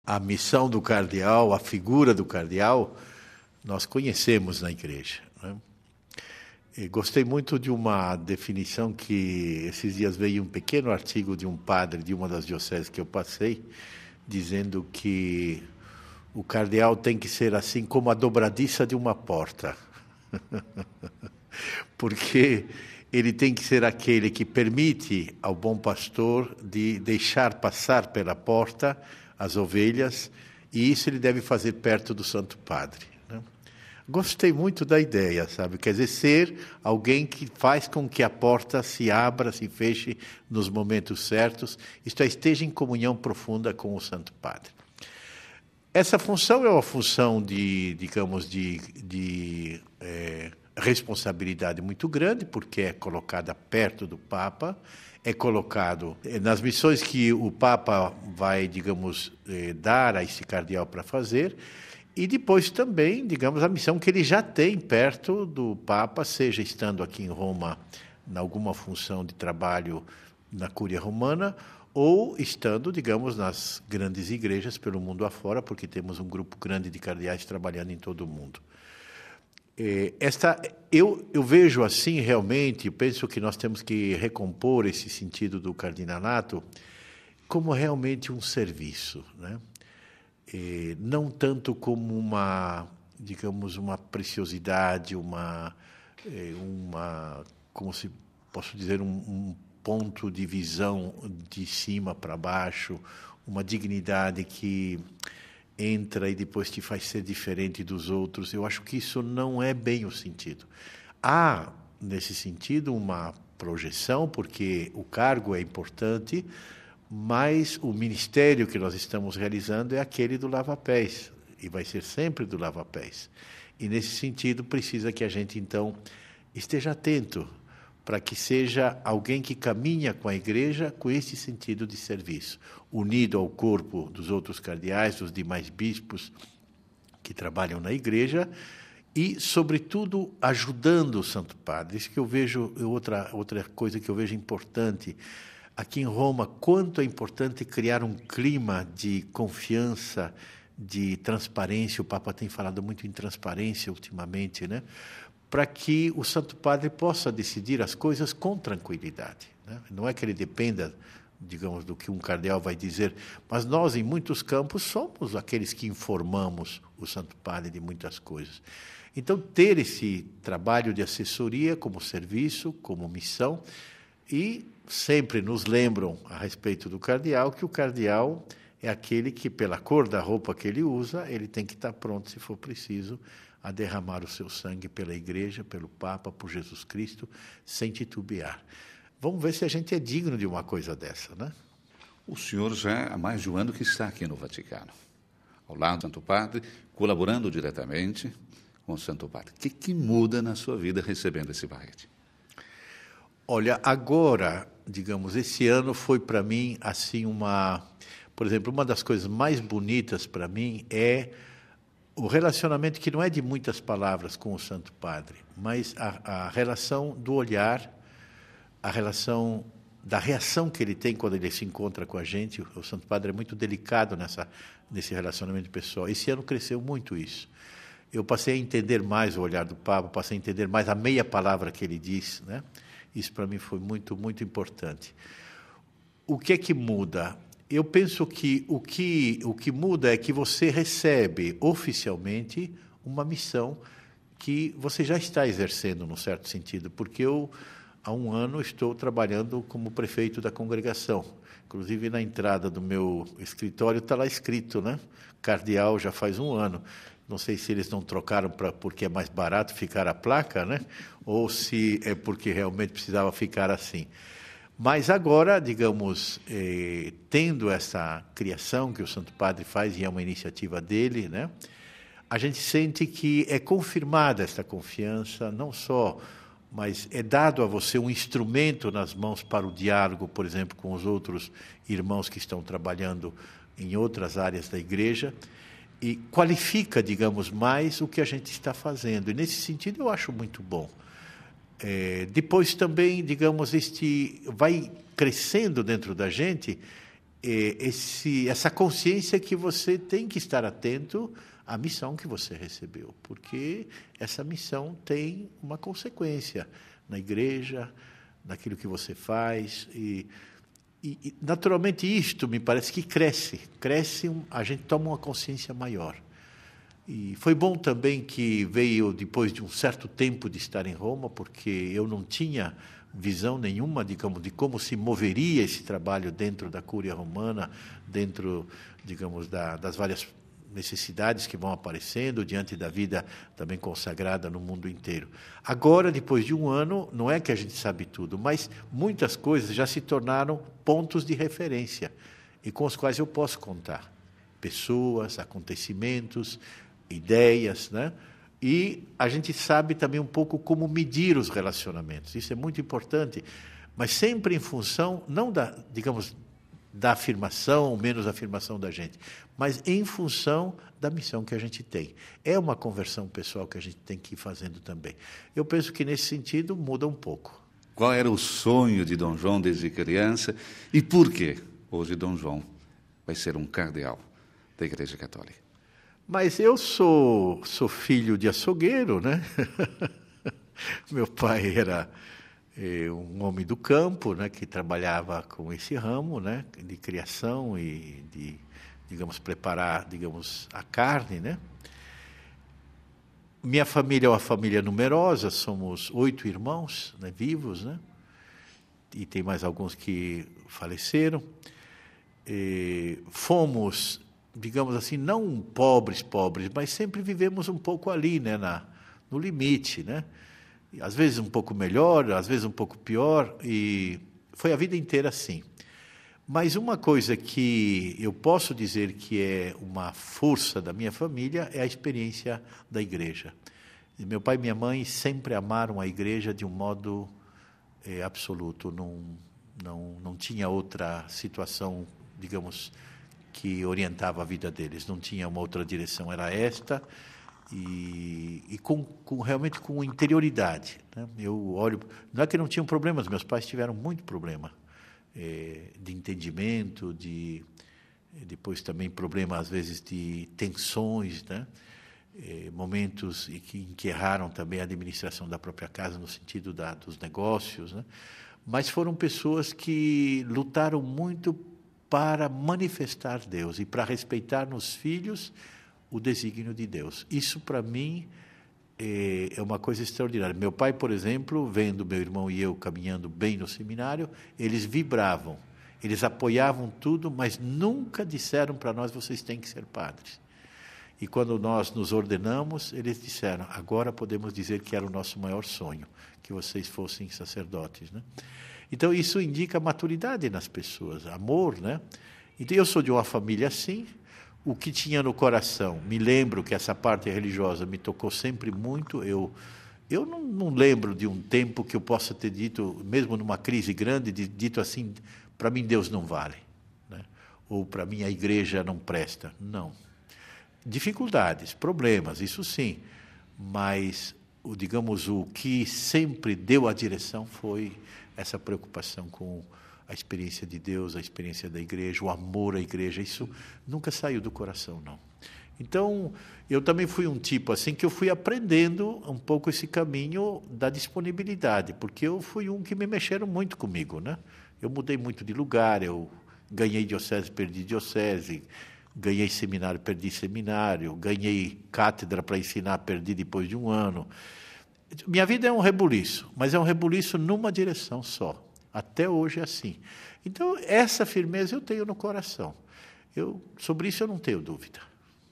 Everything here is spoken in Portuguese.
a missão do cardeal, a figura do cardeal, nós conhecemos na igreja, né? E gostei muito de uma definição que esses dias veio um pequeno artigo de um padre de uma das dioceses que eu passei, dizendo que o cardeal tem que ser assim como a dobradiça de uma porta. Porque ele tem que ser aquele que permite ao bom pastor de deixar passar pela porta as ovelhas, e isso ele deve fazer perto do Santo Padre, né? Gostei muito da ideia, sabe? Quer dizer, ser alguém que faz com que a porta se abra, se feche nos momentos certos, isto é, esteja em comunhão profunda com o Santo Padre. Essa função é uma função de responsabilidade muito grande, porque é colocada perto do Papa, é colocado nas missões que o Papa vai, dar a esse cardeal para fazer, e depois também, a missão que ele já tem perto do Papa, seja estando aqui em Roma, em alguma função de trabalho na Cúria Romana, ou estando, nas grandes igrejas pelo mundo afora, porque temos um grupo grande de cardeais trabalhando em todo o mundo. Eu vejo assim, realmente, penso que nós temos que recompor esse sentido do cardinalato como realmente um serviço, né? Não tanto como uma preciosidade, como se posso dizer, um ponto de visão de cima para baixo, uma dignidade que entra e depois te faz ser diferente dos outros. Eu acho que isso não é bem o sentido. Há, nesse sentido, uma projeção, porque o cargo é importante, mas o ministério que nós estamos realizando é aquele do lava-pés, e vai ser sempre do lava-pés. E, nesse sentido, precisa que a gente, então, esteja atento para que seja alguém que caminha com a igreja com esse sentido de serviço, unido ao corpo dos outros cardeais, dos demais bispos que trabalham na igreja, e, sobretudo, ajudando o Santo Padre. Isso que eu vejo, outra coisa que eu vejo importante. Aqui em Roma, quanto é importante criar um clima de confiança, de transparência. O Papa tem falado muito em transparência ultimamente, né? Para que o Santo Padre possa decidir as coisas com tranquilidade, né? Não é que ele dependa, do que um cardeal vai dizer, mas nós, em muitos campos, somos aqueles que informamos o Santo Padre de muitas coisas. Então, ter esse trabalho de assessoria como serviço, como missão, e sempre nos lembram, a respeito do cardeal, que o cardeal é aquele que, pela cor da roupa que ele usa, ele tem que estar pronto, se for preciso, a derramar o seu sangue pela igreja, pelo Papa, por Jesus Cristo, sem titubear. Vamos ver se a gente é digno de uma coisa dessa, né? O senhor já há mais de um ano que está aqui no Vaticano, ao lado do Santo Padre, colaborando diretamente com o Santo Padre. O que muda na sua vida recebendo esse barrete? Olha, agora, esse ano foi para mim, assim, por exemplo, uma das coisas mais bonitas para mim é o relacionamento que não é de muitas palavras com o Santo Padre, mas a relação do olhar, a relação da reação que ele tem quando ele se encontra com a gente. O Santo Padre é muito delicado nesse relacionamento pessoal. Esse ano cresceu muito isso. Eu passei a entender mais o olhar do Papa, passei a entender mais a meia palavra que ele diz, né? Isso para mim foi muito, muito importante. O que é que muda? Eu penso que o que muda é que você recebe oficialmente uma missão que você já está exercendo, num certo sentido, porque eu, há um ano, estou trabalhando como prefeito da congregação. Inclusive, na entrada do meu escritório está lá escrito, né? Cardeal já faz um ano. Não sei se eles não trocaram porque é mais barato ficar a placa, né? Ou se é porque realmente precisava ficar assim. Mas agora, tendo essa criação que o Santo Padre faz, e é uma iniciativa dele, né? A gente sente que é confirmada esta confiança, não só, mas é dado a você um instrumento nas mãos para o diálogo, por exemplo, com os outros irmãos que estão trabalhando em outras áreas da igreja, e qualifica, mais o que a gente está fazendo. E, nesse sentido, eu acho muito bom. Depois também, vai crescendo dentro da gente essa consciência que você tem que estar atento à missão que você recebeu, porque essa missão tem uma consequência na igreja, naquilo que você faz, e naturalmente isto me parece que cresce, a gente toma uma consciência maior. E foi bom também que veio depois de um certo tempo de estar em Roma, porque eu não tinha visão nenhuma, digamos, de como se moveria esse trabalho dentro da Cúria Romana, dentro, digamos, das várias necessidades que vão aparecendo diante da vida também consagrada no mundo inteiro. Agora, depois de um ano, não é que a gente sabe tudo, mas muitas coisas já se tornaram pontos de referência e com os quais eu posso contar. Pessoas, acontecimentos, ideias, né? E a gente sabe também um pouco como medir os relacionamentos. Isso é muito importante, mas sempre em função, não da afirmação ou menos afirmação da gente, mas em função da missão que a gente tem. É uma conversão pessoal que a gente tem que ir fazendo também. Eu penso que, nesse sentido, muda um pouco. Qual era o sonho de Dom João desde criança e por que hoje Dom João vai ser um cardeal da Igreja Católica? Mas eu sou filho de açougueiro, né? Meu pai era um homem do campo, né, que trabalhava com esse ramo, né, de criação e de, digamos, preparar, digamos, a carne, né? Minha família é uma família numerosa, somos 8 irmãos, né, vivos, né? E tem mais alguns que faleceram. Fomos, digamos assim, não pobres, mas sempre vivemos um pouco ali, né, no limite, né? Às vezes um pouco melhor, às vezes um pouco pior, e foi a vida inteira assim. Mas uma coisa que eu posso dizer que é uma força da minha família é a experiência da igreja. Meu pai e minha mãe sempre amaram a igreja de um modo absoluto, não tinha outra situação, digamos, que orientava a vida deles, não tinha uma outra direção, era esta, e realmente com interioridade, né? Eu olho, não é que não tinham problemas, meus pais tiveram muito problema de entendimento, depois também problema às vezes de tensões, né? Momentos em que erraram também a administração da própria casa no sentido dos negócios, né? Mas foram pessoas que lutaram muito para manifestar Deus e para respeitar nos filhos o desígnio de Deus. Isso, para mim, é uma coisa extraordinária. Meu pai, por exemplo, vendo meu irmão e eu caminhando bem no seminário, eles vibravam, eles apoiavam tudo, mas nunca disseram para nós, vocês têm que ser padres. E quando nós nos ordenamos, eles disseram, agora podemos dizer que era o nosso maior sonho, que vocês fossem sacerdotes, né? Então, isso indica maturidade nas pessoas, amor, né? Então, eu sou de uma família assim. O que tinha no coração, me lembro que essa parte religiosa me tocou sempre muito. Eu não lembro de um tempo que eu possa ter dito, mesmo numa crise grande, dito assim, para mim Deus não vale, né? Ou para mim a igreja não presta. Não. Dificuldades, problemas, isso sim, mas, digamos, o que sempre deu a direção foi essa preocupação com a experiência de Deus, a experiência da igreja, o amor à igreja, isso nunca saiu do coração, não. Então, eu também fui um tipo assim que eu fui aprendendo um pouco esse caminho da disponibilidade, porque eu fui um que me mexeram muito comigo, né? Eu mudei muito de lugar, eu ganhei diocese, perdi diocese, ganhei seminário, perdi seminário, ganhei cátedra para ensinar, perdi depois de um ano. Minha vida é um rebuliço, mas é um rebuliço numa direção só. Até hoje é assim. Então, essa firmeza eu tenho no coração. Sobre isso eu não tenho dúvida.